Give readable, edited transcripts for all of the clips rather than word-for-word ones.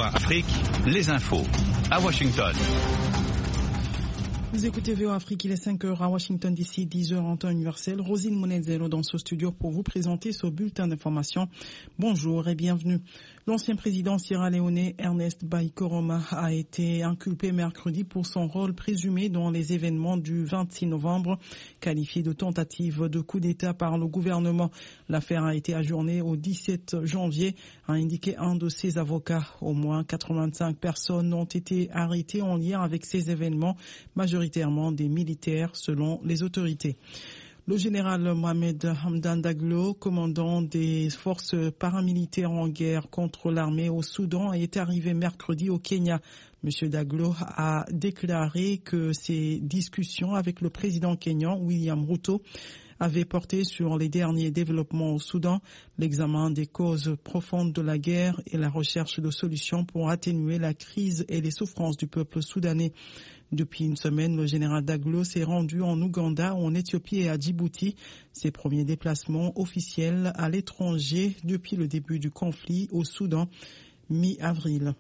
VOA Afrique, les infos à Washington. Vous écoutez VOA Afrique, il est 5h à Washington d'ici 10h en temps universel. Rosine Monezero dans ce studio pour vous présenter ce bulletin d'information. Bonjour et bienvenue. L'ancien président sierra-léonais Ernest Bai Koroma a été inculpé mercredi pour son rôle présumé dans les événements du 26 novembre, qualifié de tentative de coup d'État par le gouvernement. L'affaire a été ajournée au 17 janvier, a indiqué un de ses avocats. Au moins 85 personnes ont été arrêtées en lien avec ces événements, majoritairement des militaires selon les autorités. Le général Mohamed Hamdan Daglo, commandant des forces paramilitaires en guerre contre l'armée au Soudan, est arrivé mercredi au Kenya. M. Daglo a déclaré que ses discussions avec le président kényan William Ruto avaient porté sur les derniers développements au Soudan, l'examen des causes profondes de la guerre et la recherche de solutions pour atténuer la crise et les souffrances du peuple soudanais. Depuis une semaine, le général Daglo s'est rendu en Ouganda, en Éthiopie et à Djibouti, ses premiers déplacements officiels à l'étranger depuis le début du conflit au Soudan, mi-avril.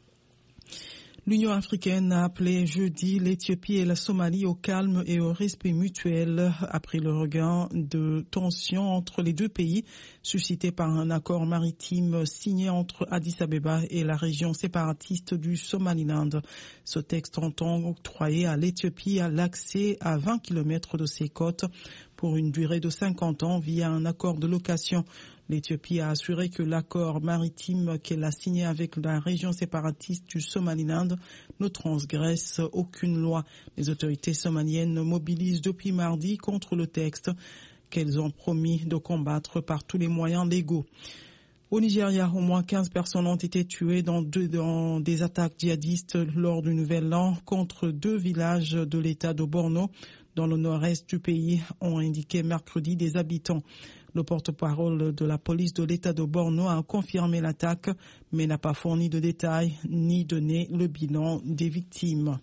L'Union africaine a appelé jeudi l'Éthiopie et la Somalie au calme et au respect mutuel après le regain de tensions entre les deux pays suscité par un accord maritime signé entre Addis Abeba et la région séparatiste du Somaliland. Ce texte entend octroyer à l'Éthiopie l'accès à 20 km de ses côtes pour une durée de 50 ans via un accord de location. L'Éthiopie a assuré que l'accord maritime qu'elle a signé avec la région séparatiste du Somaliland ne transgresse aucune loi. Les autorités somaliennes mobilisent depuis mardi contre le texte qu'elles ont promis de combattre par tous les moyens légaux. Au Nigeria, au moins 15 personnes ont été tuées dans des attaques djihadistes lors du Nouvel An contre 2 villages de l'État de Borno, dans le nord-est du pays, ont indiqué mercredi des habitants. Le porte-parole de la police de l'État de Borno a confirmé l'attaque, mais n'a pas fourni de détails ni donné le bilan des victimes.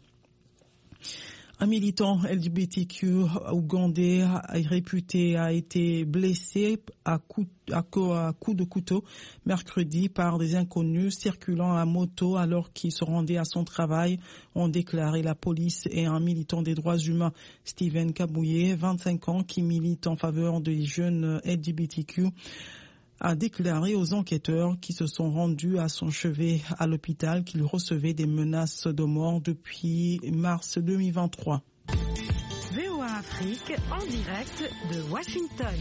Un militant LGBTQ ougandais réputé a été blessé à coups de couteau mercredi par des inconnus circulant à moto alors qu'il se rendait à son travail, ont déclaré la police et un militant des droits humains. Steven Kabouye, 25 ans, qui milite en faveur des jeunes LGBTQ, a déclaré aux enquêteurs qui se sont rendus à son chevet à l'hôpital qu'il recevait des menaces de mort depuis mars 2023. VOA Afrique en direct de Washington.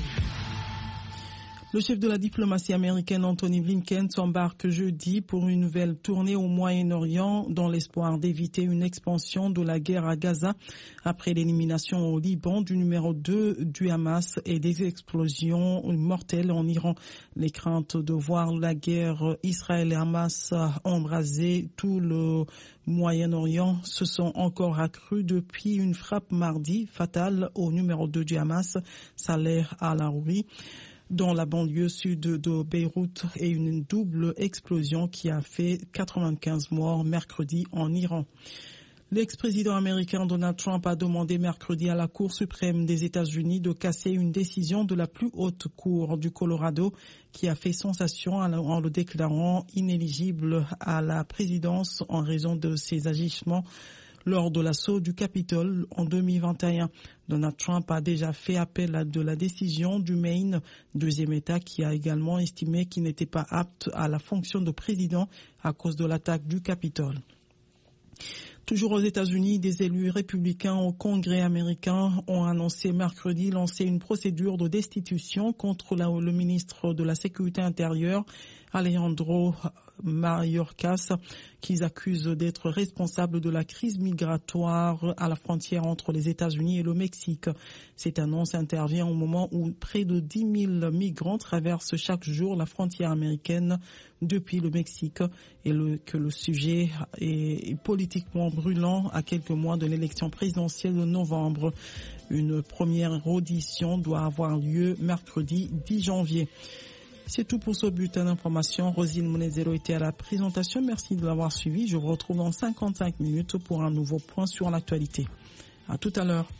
Le chef de la diplomatie américaine Anthony Blinken s'embarque jeudi pour une nouvelle tournée au Moyen-Orient dans l'espoir d'éviter une expansion de la guerre à Gaza après l'élimination au Liban du numéro 2 du Hamas et des explosions mortelles en Iran. Les craintes de voir la guerre Israël et Hamas embraser tout le Moyen-Orient se sont encore accrues depuis une frappe mardi fatale au numéro 2 du Hamas, Saleh al-Arouri, dans la banlieue sud de Beyrouth, et une double explosion qui a fait 95 morts mercredi en Iran. L'ex-président américain Donald Trump a demandé mercredi à la Cour suprême des États-Unis de casser une décision de la plus haute cour du Colorado qui a fait sensation en le déclarant inéligible à la présidence en raison de ses agissements lors de l'assaut du Capitole en 2021. Donald Trump a déjà fait appel de la décision du Maine, deuxième État qui a également estimé qu'il n'était pas apte à la fonction de président à cause de l'attaque du Capitole. Toujours aux États-Unis, des élus républicains au Congrès américain ont annoncé mercredi lancer une procédure de destitution contre le ministre de la Sécurité intérieure, Alejandro Mayorkas, qu'ils accusent d'être responsable de la crise migratoire à la frontière entre les États-Unis et le Mexique. Cette annonce intervient au moment où près de 10 000 migrants traversent chaque jour la frontière américaine depuis le Mexique et que le sujet est politiquement brûlant à quelques mois de l'élection présidentielle de novembre. Une première audition doit avoir lieu mercredi 10 janvier. C'est tout pour ce bulletin d'information. Rosine Monezero était à la présentation. Merci de l'avoir suivi. Je vous retrouve dans 55 minutes pour un nouveau point sur l'actualité. À tout à l'heure.